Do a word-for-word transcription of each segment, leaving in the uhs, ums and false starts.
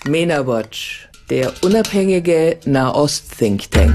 MENA Watch, der unabhängige Nahost-Think Tank.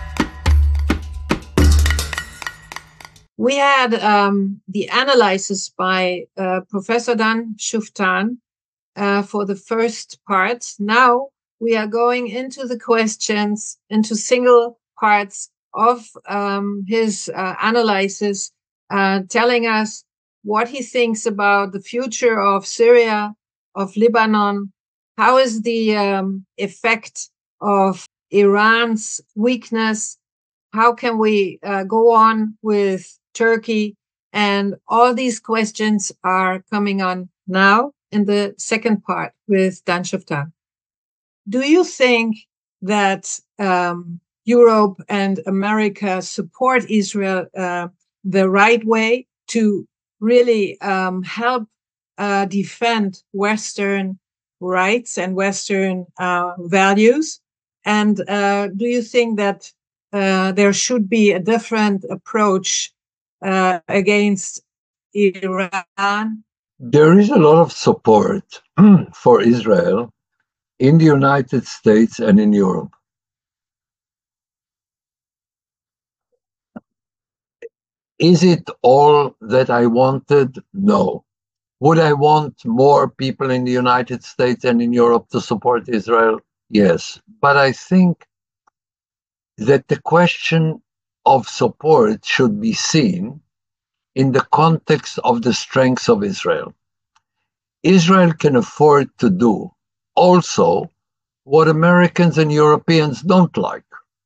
We had um, the analysis by uh, Professor Dan Shuftan uh, for the first part. Now we are going into the questions, into single parts of um, his uh, analysis, uh, telling us what he thinks about the future of Syria, of Lebanon. How is the um, effect of Iran's weakness? How can we uh, go on with Turkey? And all these questions are coming on now in the second part with Dan Shuftan. Do you think that um, Europe and America support Israel uh, the right way to really um, help uh, defend Western rights and Western uh, values? And uh, do you think that uh, there should be a different approach uh, against Iran? There is a lot of support for Israel in the United States and in Europe. Is it all that I wanted? No. Would I want more people in the United States and in Europe to support Israel? Yes. But I think that the question of support should be seen in the context of the strengths of Israel. Israel can afford to do also what Americans and Europeans don't like.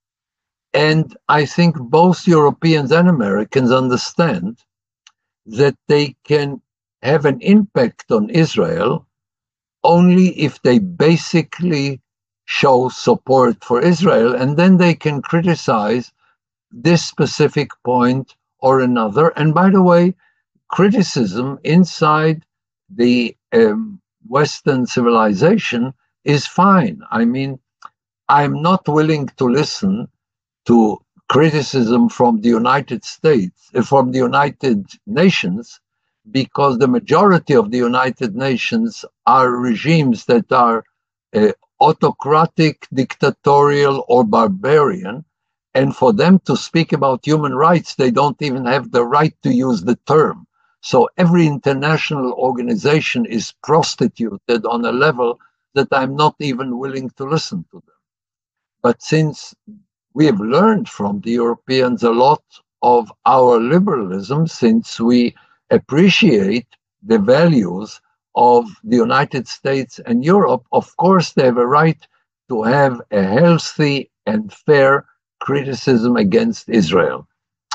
And I think both Europeans and Americans understand that they can have an impact on Israel only if they basically show support for Israel, and then they can criticize this specific point or another. And by the way, criticism inside the um, Western civilization is fine. I mean, I'm not willing to listen to criticism from the United States, uh, from the United Nations, because the majority of the United Nations are regimes that are uh, autocratic, dictatorial, or barbarian. And for them to speak about human rights, they don't even have the right to use the term. So every international organization is prostituted on a level that I'm not even willing to listen to them. But since we have learned from the Europeans a lot of our liberalism, since we appreciate the values of the United States and Europe, of course they have a right to have a healthy and fair criticism against Israel.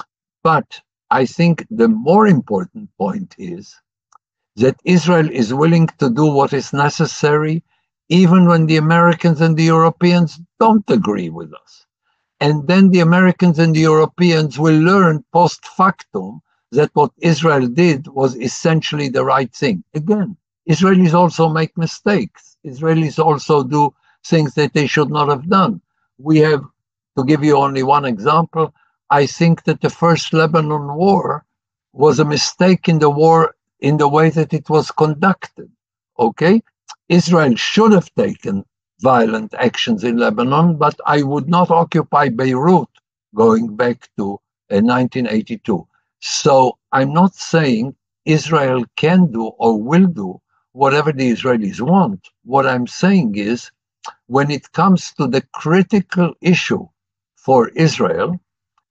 But I think the more important point is that Israel is willing to do what is necessary even when the Americans and the Europeans don't agree with us. And then the Americans and the Europeans will learn post factum that what Israel did was essentially the right thing. Again, Israelis also make mistakes. Israelis also do things that they should not have done. We have, to give you only one example, I think that the first Lebanon war was a mistake in the war in the way that it was conducted. Okay? Israel should have taken violent actions in Lebanon, but I would not occupy Beirut going back to uh, nineteen eighty-two. So I'm not saying Israel can do or will do whatever the Israelis want. What I'm saying is, when it comes to the critical issue for Israel,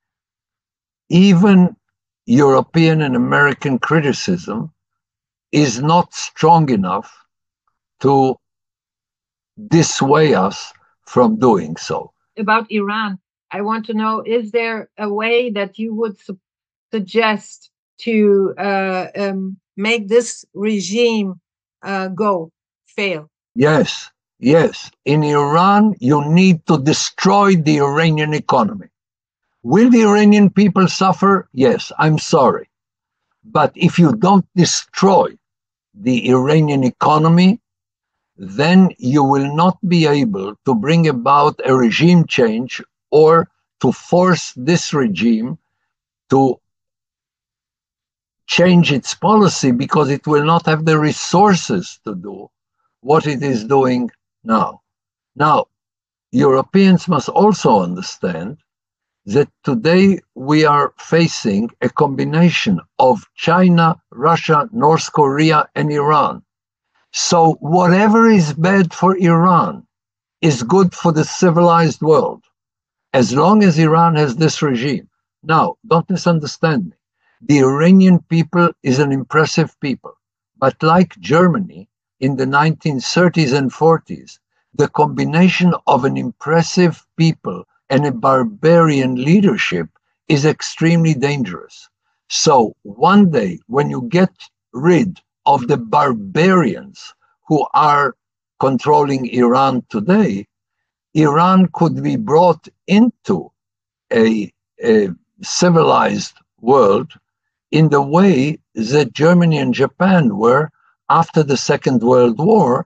even European and American criticism is not strong enough to dissuade us from doing so. About Iran, I want to know, is there a way that you would su- suggest to uh, um, make this regime uh, go, fail? Yes, yes. In Iran, you need to destroy the Iranian economy. Will the Iranian people suffer? Yes, I'm sorry. But if you don't destroy the Iranian economy, then you will not be able to bring about a regime change or to force this regime to change its policy, because it will not have the resources to do what it is doing Now, now, Europeans must also understand that today we are facing a combination of China, Russia, North Korea, and Iran. So whatever is bad for Iran is good for the civilized world, as long as Iran has this regime. Now, don't misunderstand me. The Iranian people is an impressive people, but like Germany in the nineteen thirties and forties, the combination of an impressive people and a barbarian leadership is extremely dangerous. So one day, when you get rid of the barbarians who are controlling Iran today, Iran could be brought into a, a civilized world in the way that Germany and Japan were after the Second World War,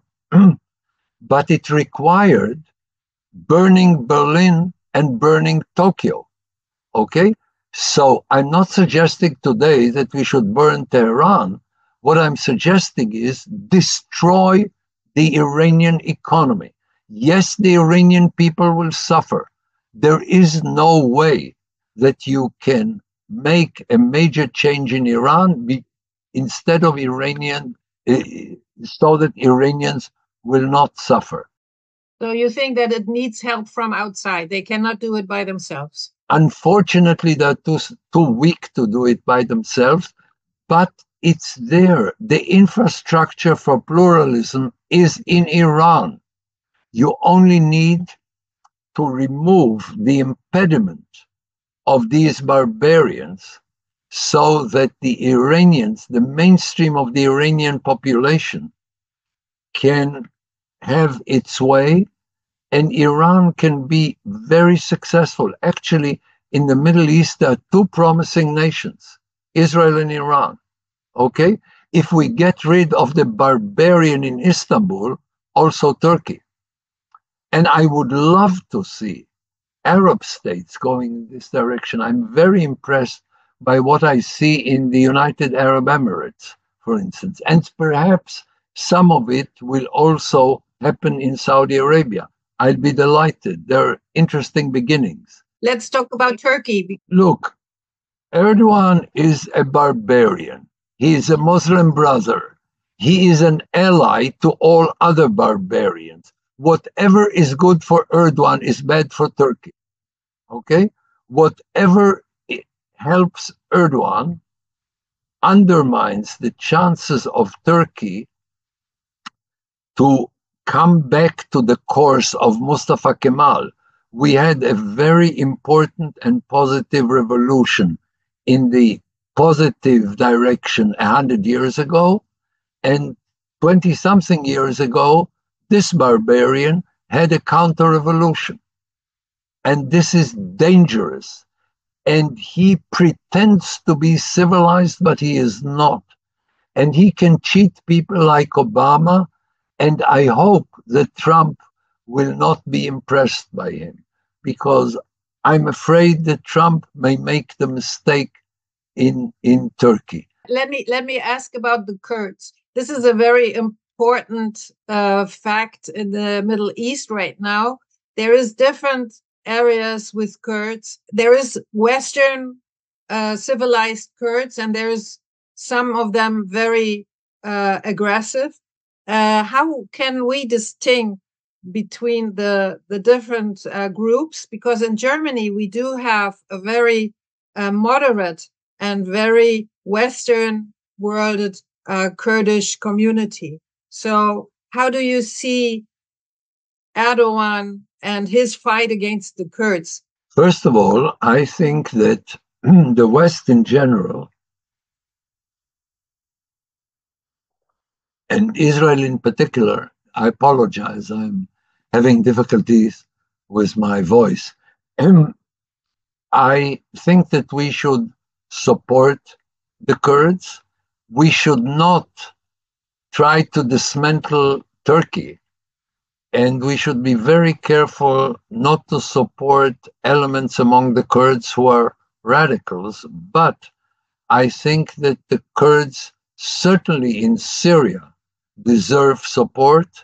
but it required burning Berlin and burning Tokyo. Okay? So I'm not suggesting today that we should burn Tehran. What I'm suggesting is destroy the Iranian economy. Yes, the Iranian people will suffer. There is no way that you can make a major change in Iran be, instead of Iranian, uh, so that Iranians will not suffer. So you think that it needs help from outside? They cannot do it by themselves? Unfortunately, they're too, too weak to do it by themselves, but it's there. The infrastructure for pluralism is in Iran. You only need to remove the impediment of these barbarians so that the Iranians, the mainstream of the Iranian population, can have its way, and Iran can be very successful. Actually, in the Middle East, there are two promising nations, Israel and Iran. Okay? If we get rid of the barbarian in Istanbul, also Turkey. And I would love to see Arab states going in this direction. I'm very impressed by what I see in the United Arab Emirates, for instance. And perhaps some of it will also happen in Saudi Arabia. I'll be delighted. There are interesting beginnings. Let's talk about Turkey. Look, Erdogan is a barbarian. He is a Muslim brother. He is an ally to all other barbarians. Whatever is good for Erdogan is bad for Turkey. Okay? Whatever helps Erdogan undermines the chances of Turkey to come back to the course of Mustafa Kemal. We had a very important and positive revolution in the positive direction a hundred years ago, and twenty-something years ago, this barbarian had a counter-revolution. And this is dangerous. And he pretends to be civilized, but he is not. And he can cheat people like Obama, and I hope that Trump will not be impressed by him, because I'm afraid that Trump may make the mistake in, in Turkey. Let me, let me ask about the Kurds. This is a very important uh, fact in the Middle East right now. There is different areas with Kurds. There is Western uh, civilized Kurds, and there's some of them very uh, aggressive. Uh, how can we distinguish between the the different uh, groups? Because in Germany we do have a very uh, moderate and very Western worlded uh, Kurdish community. So how do you see Erdogan and his fight against the Kurds? First of all, I think that the West in general, and Israel in particular, I apologize, I'm having difficulties with my voice. Um, I think that we should support the Kurds. We should not try to dismantle Turkey. And we should be very careful not to support elements among the Kurds who are radicals. But I think that the Kurds, certainly in Syria, deserve support.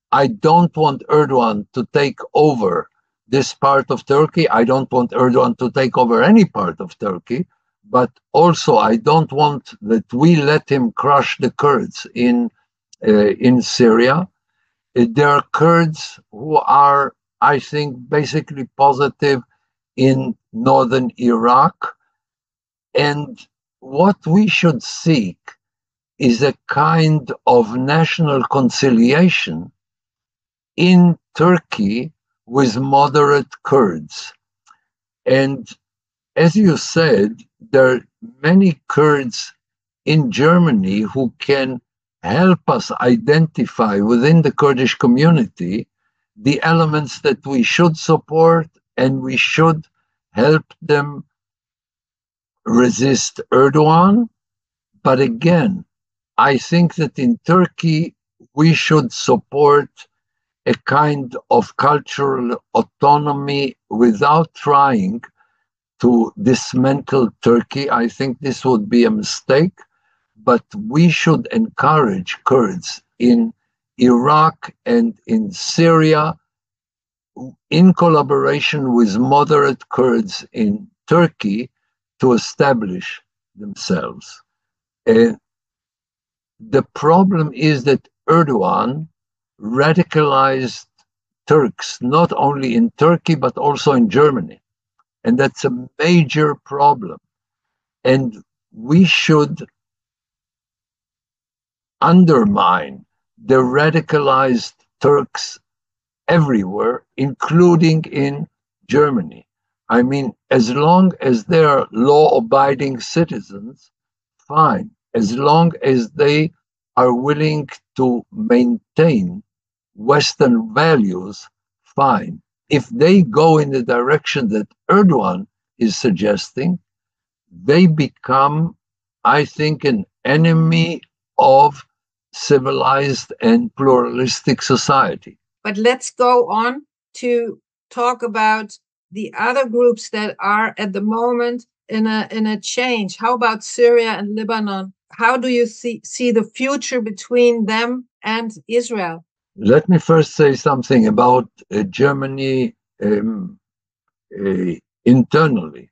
I don't want Erdogan to take over this part of Turkey. I don't want Erdogan to take over any part of Turkey. But also, I don't want that we let him crush the Kurds in uh, in Syria. Uh, There are Kurds who are, I think, basically positive in northern Iraq. And what we should seek is a kind of national conciliation in Turkey with moderate Kurds. And as you said, there are many Kurds in Germany who can help us identify within the Kurdish community the elements that we should support, and we should help them resist Erdogan. But again, I think that in Turkey, we should support a kind of cultural autonomy without trying to dismantle Turkey. I think this would be a mistake, but we should encourage Kurds in Iraq and in Syria, in collaboration with moderate Kurds in Turkey, to establish themselves. And the problem is that Erdogan radicalized Turks, not only in Turkey, but also in Germany. And that's a major problem. And we should undermine the radicalized Turks everywhere, including in Germany. I mean, as long as they are law-abiding citizens, fine. As long as they are willing to maintain Western values, fine. If they go in the direction that Erdogan is suggesting, they become, I think, an enemy of civilized and pluralistic society. But let's go on to talk about the other groups that are at the moment in a in a change. How about Syria and Lebanon? How do you see, see the future between them and Israel? Let me first say something about uh, Germany um, uh, internally.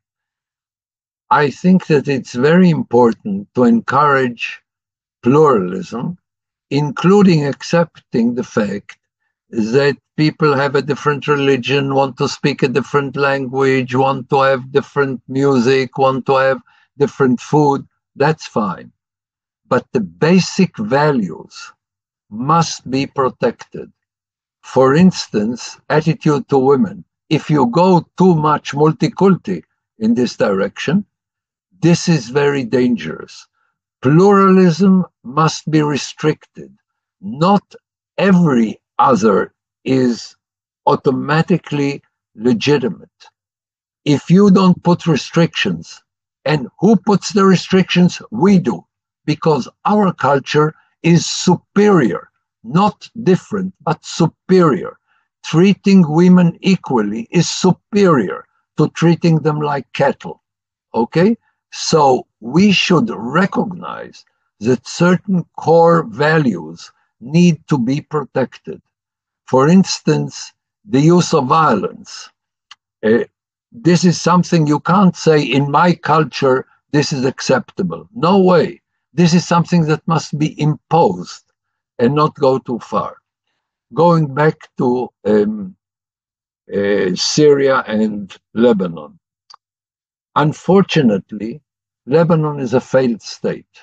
I think that it's very important to encourage pluralism, including accepting the fact that people have a different religion, want to speak a different language, want to have different music, want to have different food. That's fine. But the basic values must be protected. For instance, attitude to women. If you go too much multiculti in this direction, this is very dangerous. Pluralism must be restricted. Not every other is automatically legitimate. If you don't put restrictions, and who puts the restrictions? We do, because our culture is superior, not different, but superior. Treating women equally is superior to treating them like cattle. Okay? So we should recognize that certain core values need to be protected. For instance, the use of violence. Uh, this is something you can't say, in my culture, this is acceptable. No way. This is something that must be imposed and not go too far. Going back to um, uh, Syria and Lebanon. Unfortunately, Lebanon is a failed state.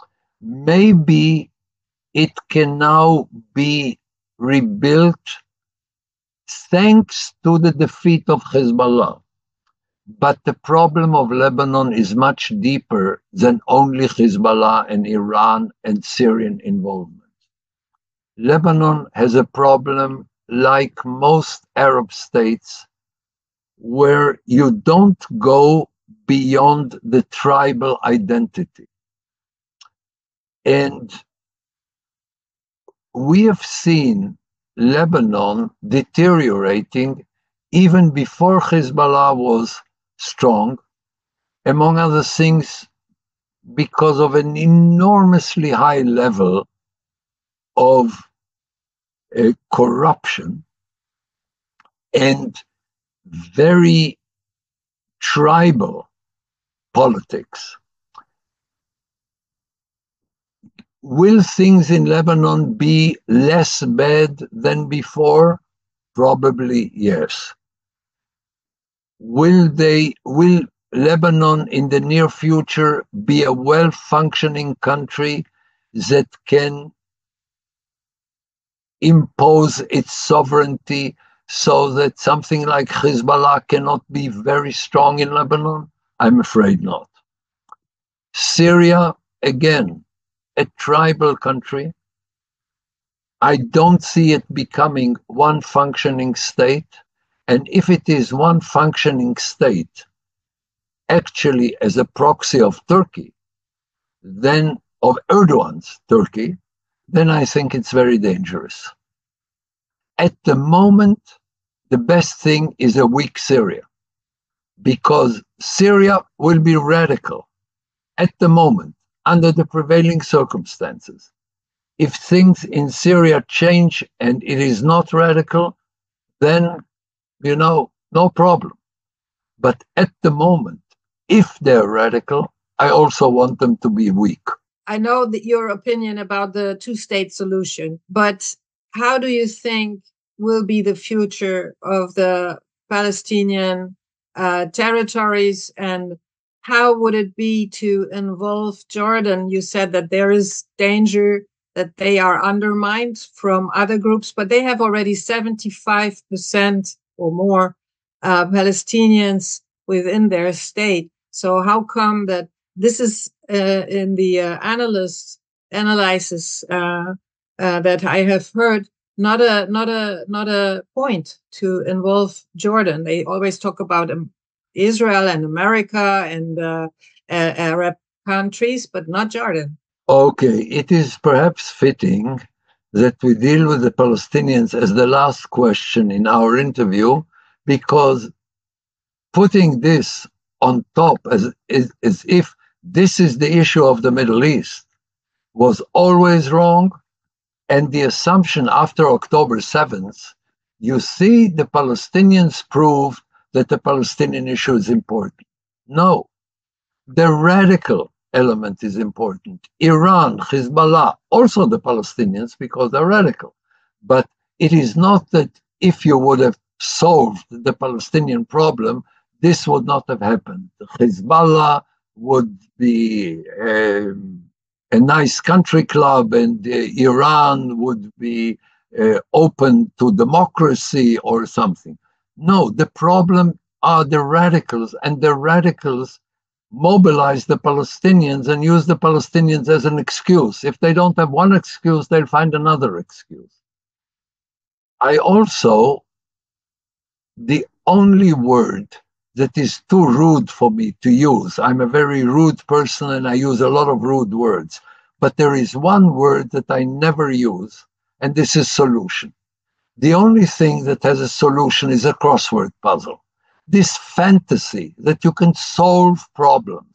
Maybe it can now be rebuilt thanks to the defeat of Hezbollah. But the problem of Lebanon is much deeper than only Hezbollah and Iran and Syrian involvement. Lebanon has a problem like most Arab states, where you don't go beyond the tribal identity. And we have seen Lebanon deteriorating even before Hezbollah was strong, among other things, because of an enormously high level of uh, corruption and very tribal politics. Will things in Lebanon be less bad than before? Probably yes. Will they, will Lebanon in the near future be a well-functioning country that can impose its sovereignty so that something like Hezbollah cannot be very strong in Lebanon? I'm afraid not. Syria, again, a tribal country. I don't see it becoming one functioning state. And if it is one functioning state, actually as a proxy of Turkey, then of Erdogan's Turkey, then I think it's very dangerous. At the moment, the best thing is a weak Syria, because Syria will be radical at the moment under the prevailing circumstances. If things in Syria change and it is not radical, then, you know, no problem. But at the moment, if they're radical, I also want them to be weak. I know that your opinion about the two-state solution, but how do you think will be the future of the Palestinian uh, territories, and how would it be to involve Jordan? You said that there is danger that they are undermined from other groups, but they have already seventy-five percent or more uh, Palestinians within their state. So how come that this is uh, in the uh, analyst analysis uh, uh, that I have heard not a not a not a point to involve Jordan? They always talk about um, Israel and America and uh, uh, Arab countries, but not Jordan. Okay, it is perhaps fitting that we deal with the Palestinians as the last question in our interview, because putting this on top as, as, as if this is the issue of the Middle East was always wrong. And the assumption after October seventh, you see, the Palestinians proved that the Palestinian issue is important. No, the radical element is important. Iran, Hezbollah, also the Palestinians, because they're radical. But it is not that if you would have solved the Palestinian problem, this would not have happened. Hezbollah would be um, a nice country club, and uh, Iran would be uh, open to democracy or something. No, the problem are the radicals, and the radicals mobilize the Palestinians and use the Palestinians as an excuse. If they don't have one excuse, they'll find another excuse. I also, the only word that is too rude for me to use, I'm a very rude person and I use a lot of rude words, but there is one word that I never use, and this is solution. The only thing that has a solution is a crossword puzzle. This fantasy that you can solve problems,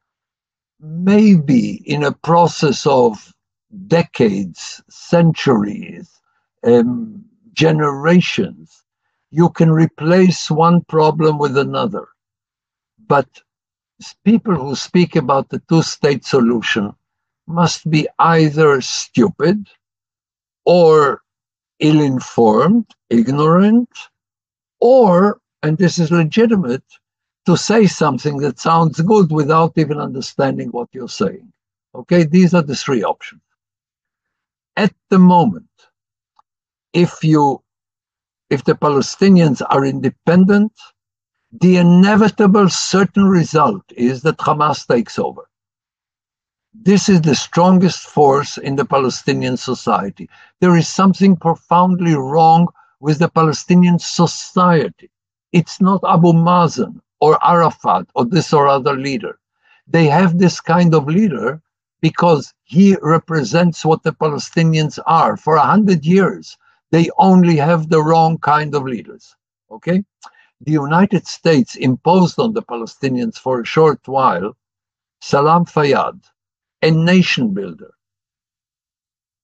maybe in a process of decades, centuries, um, generations, you can replace one problem with another. But people who speak about the two-state solution must be either stupid or ill-informed, ignorant, or, and this is legitimate, to say something that sounds good without even understanding what you're saying. Okay, these are the three options. At the moment, if you, if the Palestinians are independent, the inevitable certain result is that Hamas takes over. This is the strongest force in the Palestinian society. There is something profoundly wrong with the Palestinian society. It's not Abu Mazen or Arafat or this or other leader. They have this kind of leader because he represents what the Palestinians are. For a hundred years, they only have the wrong kind of leaders, okay? The United States imposed on the Palestinians for a short while Salam Fayyad, a nation builder,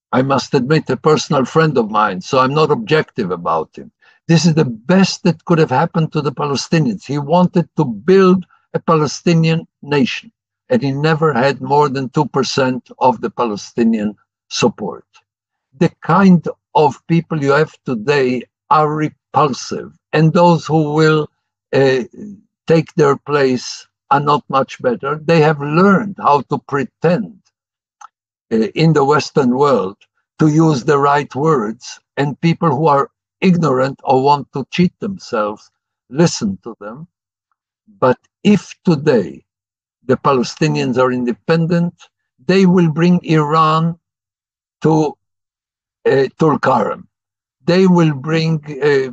I must admit, a personal friend of mine, so I'm not objective about him. This is the best that could have happened to the Palestinians. He wanted to build a Palestinian nation, and he never had more than two percent of the Palestinian support. The kind of people you have today are repulsive, and those who will uh, take their place are not much better. They have learned how to pretend uh, in the Western world to use the right words, and people who are ignorant or want to cheat themselves listen to them. But if today the Palestinians are independent, they will bring Iran to uh, Tulkarem. They will bring uh,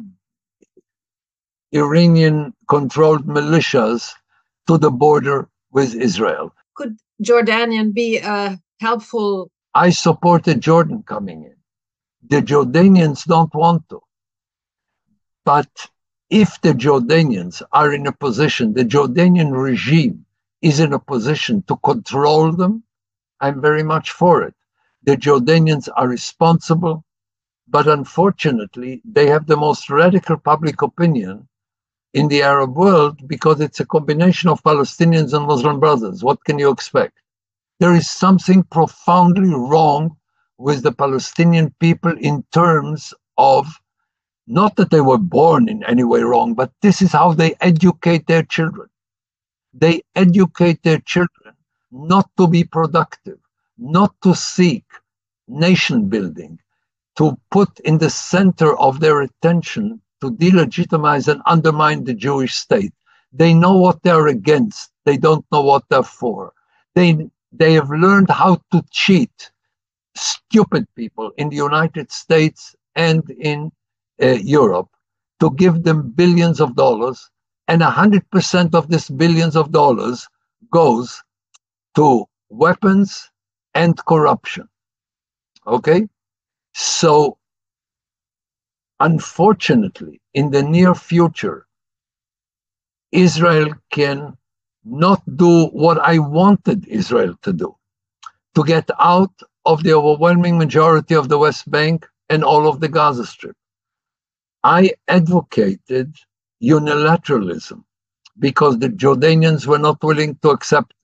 Iranian-controlled militias to the border with Israel. Could Jordanian be a helpful? I supported Jordan coming in. The Jordanians don't want to. But if the Jordanians are in a position, the Jordanian regime is in a position to control them, I'm very much for it. The Jordanians are responsible, but unfortunately, they have the most radical public opinion in the Arab world because it's a combination of Palestinians and Muslim brothers. What can you expect? There is something profoundly wrong with the Palestinian people in terms of, not that they were born in any way wrong, but this is how they educate their children. They educate their children not to be productive, not to seek nation building, to put in the center of their attention to delegitimize and undermine the Jewish state. They know what they're against. They don't know what they're for. They, they have learned how to cheat stupid people in the United States and in uh, Europe to give them billions of dollars, and one hundred percent of this billions of dollars goes to weapons and corruption. Okay? So, unfortunately, in the near future, Israel can not do what I wanted Israel to do, to get out of the overwhelming majority of the West Bank and all of the Gaza Strip. I advocated unilateralism because the Jordanians were not willing to accept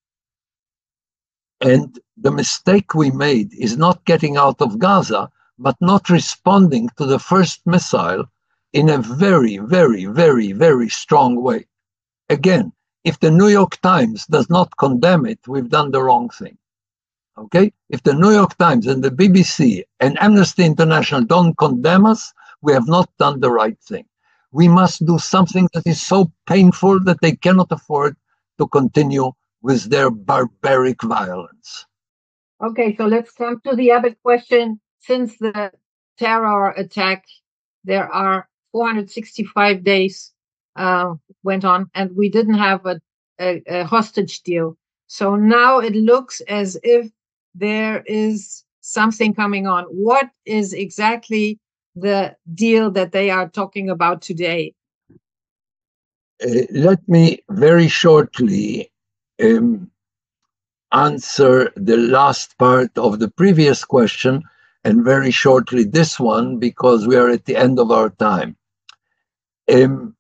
it. And the mistake we made is not getting out of Gaza, but not responding to the first missile in a very, very, very, very strong way. Again, if the New York Times does not condemn it, we've done the wrong thing. Okay? If the New York Times and the B B C and Amnesty International don't condemn us, we have not done the right thing. We must do something that is so painful that they cannot afford to continue with their barbaric violence. Okay, so let's come to the other question. Since the terror attack, there are four hundred sixty-five days uh, went on, and we didn't have a, a, a hostage deal. So now it looks as if there is something coming on. What is exactly the deal that they are talking about today? Uh, let me very shortly um, answer the last part of the previous question, and very shortly this one, because we are at the end of our time. Um,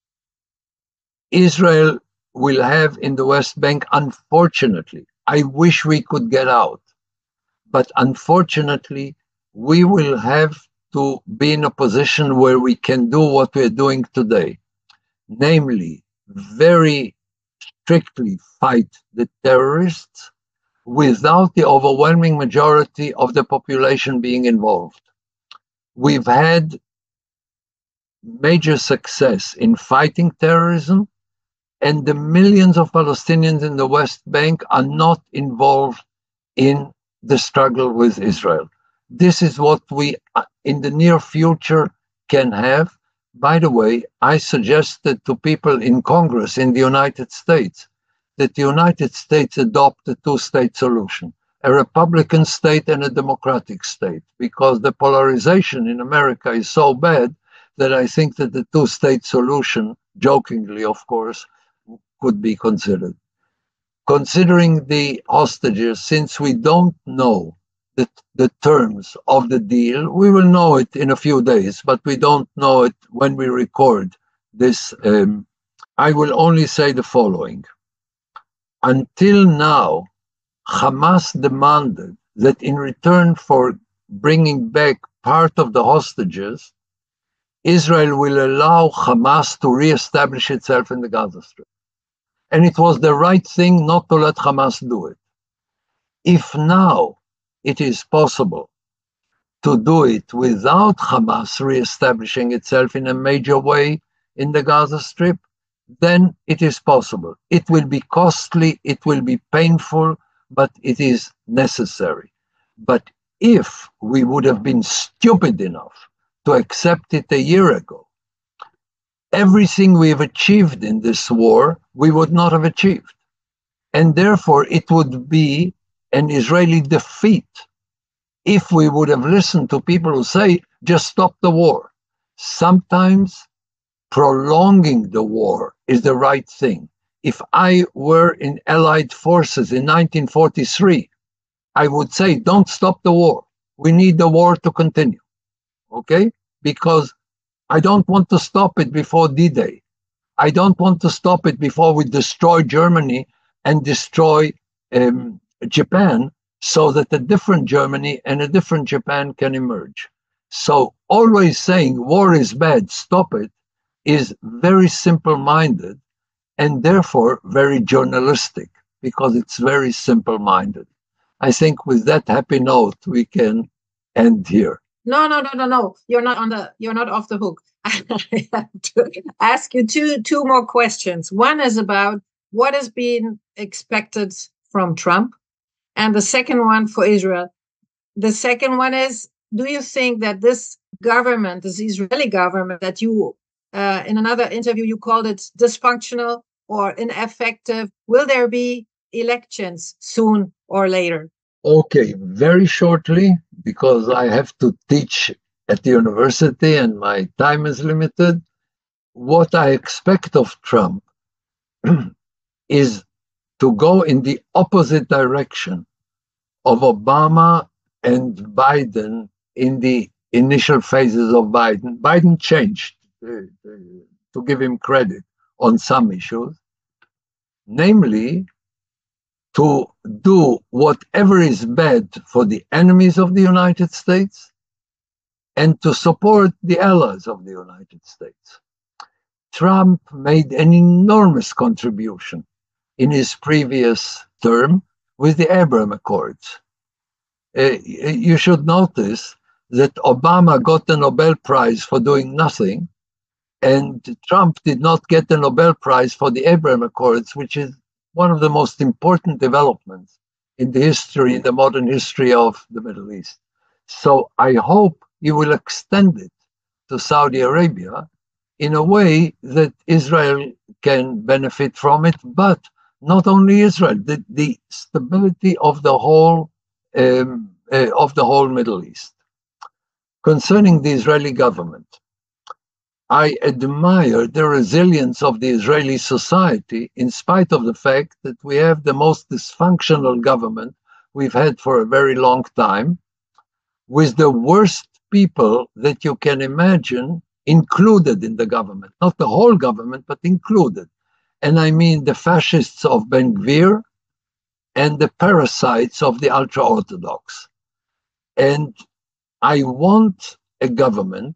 Israel will have in the West Bank, unfortunately, I wish we could get out, but unfortunately, we will have to be in a position where we can do what we're doing today, namely, very strictly fight the terrorists without the overwhelming majority of the population being involved. We've had major success in fighting terrorism, and the millions of Palestinians in the West Bank are not involved in the struggle with Israel. This is what we, in the near future, can have. By the way, I suggested to people in Congress in the United States that the United States adopt a two-state solution, a Republican state and a Democratic state, because the polarization in America is so bad that I think that the two-state solution, jokingly, of course, could be considered. Considering the hostages, since we don't know the, the terms of the deal. We will know it in a few days, but we don't know it when we record this. Um, I will only say the following. Until now, Hamas demanded that in return for bringing back part of the hostages, Israel will allow Hamas to reestablish itself in the Gaza Strip. And it was the right thing not to let Hamas do it. If now it is possible to do it without Hamas reestablishing itself in a major way in the Gaza Strip, then it is possible. It will be costly, it will be painful, but it is necessary. But if we would have been stupid enough to accept it a year ago, everything we have achieved in this war, we would not have achieved. And therefore, it would be an Israeli defeat if we would have listened to people who say, just stop the war. Sometimes prolonging the war is the right thing. If I were in Allied forces in nineteen forty-three, I would say, don't stop the war. We need the war to continue. Okay? Because I don't want to stop it before D-Day. I don't want to stop it before we destroy Germany and destroy um, Japan, so that a different Germany and a different Japan can emerge. So always saying war is bad, stop it, is very simple-minded and therefore very journalistic, because it's very simple-minded. I think with that happy note, we can end here. No, no, no, no, no. You're not on the. You're not off the hook. I have to ask you two two more questions. One is about what is being expected from Trump, and the second one for Israel. The second one is: do you think that this government, this Israeli government, that you uh, in another interview you called it dysfunctional or ineffective, will there be elections soon or later? Okay, very shortly, because I have to teach at the university and my time is limited. What I expect of Trump is to go in the opposite direction of Obama and Biden in the initial phases of Biden. Biden changed, uh, to give him credit, on some issues, namely, to do whatever is bad for the enemies of the United States and to support the allies of the United States. Trump made an enormous contribution in his previous term with the Abraham Accords. Uh, you should notice that Obama got the Nobel Prize for doing nothing, and Trump did not get the Nobel Prize for the Abraham Accords, which is one of the most important developments in the history, in the modern history of the Middle East. So I hope you will extend it to Saudi Arabia in a way that Israel can benefit from it, but not only Israel, the, the stability of the whole um, uh, of the whole Middle East. Concerning the Israeli government, I admire the resilience of the Israeli society in spite of the fact that we have the most dysfunctional government we've had for a very long time, with the worst people that you can imagine included in the government. Not the whole government, but included. And I mean the fascists of Ben Gvir and the parasites of the ultra-Orthodox. And I want a government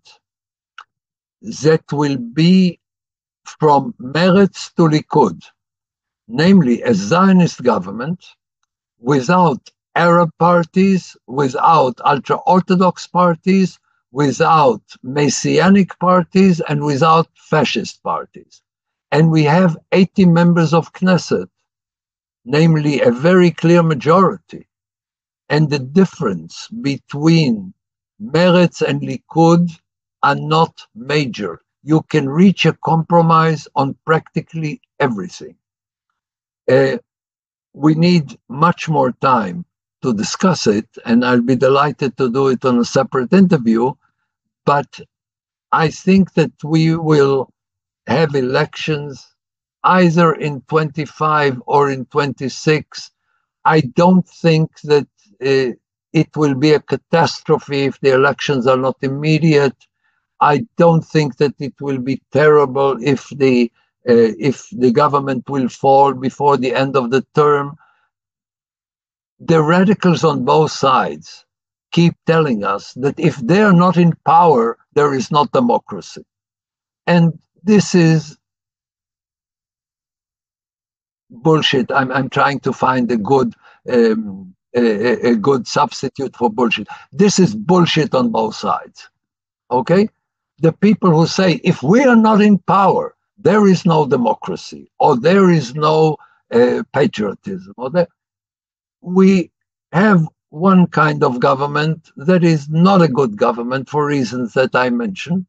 that will be from Meretz to Likud, namely a Zionist government without Arab parties, without ultra-Orthodox parties, without Messianic parties, and without fascist parties. And we have eighty members of Knesset, namely a very clear majority. And the difference between Meretz and Likud are not major. You can reach a compromise on practically everything. Uh, we need much more time to discuss it, and I'll be delighted to do it on a separate interview, but I think that we will have elections either in twenty-five or in twenty-six. I don't think that uh, it will be a catastrophe if the elections are not immediate. I don't think that it will be terrible if the uh, if the government will fall before the end of the term. The radicals on both sides keep telling us that if they are not in power, there is not democracy. And this is bullshit. I'm, I'm trying to find a good, um, a, a good substitute for bullshit. This is bullshit on both sides. Okay? The people who say, if we are not in power, there is no democracy, or there is no uh, patriotism, or that we have one kind of government that is not a good government for reasons that I mentioned.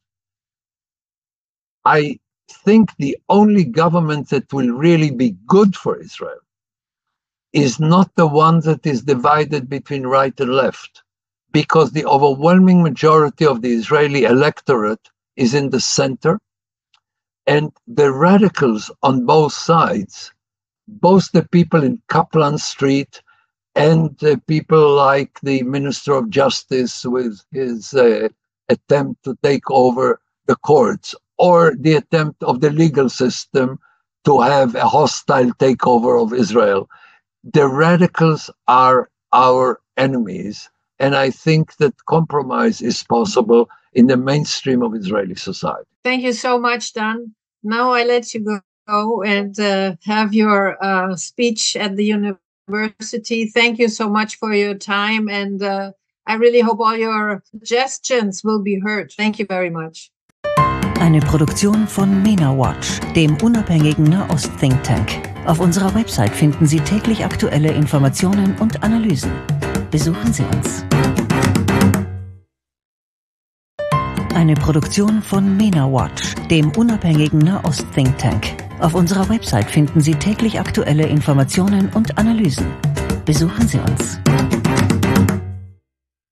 I think the only government that will really be good for Israel is not the one that is divided between right and left, because the overwhelming majority of the Israeli electorate is in the center, and the radicals on both sides, both the people in Kaplan Street and uh, people like the Minister of Justice with his uh, attempt to take over the courts, or the attempt of the legal system to have a hostile takeover of Israel. The radicals are our enemies, and I think that compromise is possible in the mainstream of Israeli society. Thank you so much, Dan. Now I let you go and uh, have your uh, speech at the university. Thank you so much for your time, and uh, I really hope all your suggestions will be heard. Thank you very much. Eine Produktion von MENA Watch, dem unabhängigen Nahost-Think Tank. Auf unserer Website finden Sie täglich aktuelle Informationen und Analysen. Besuchen Sie uns. Eine Produktion von MENA Watch, dem unabhängigen Nahost-Think Tank. Auf unserer Website finden Sie täglich aktuelle Informationen und Analysen. Besuchen Sie uns.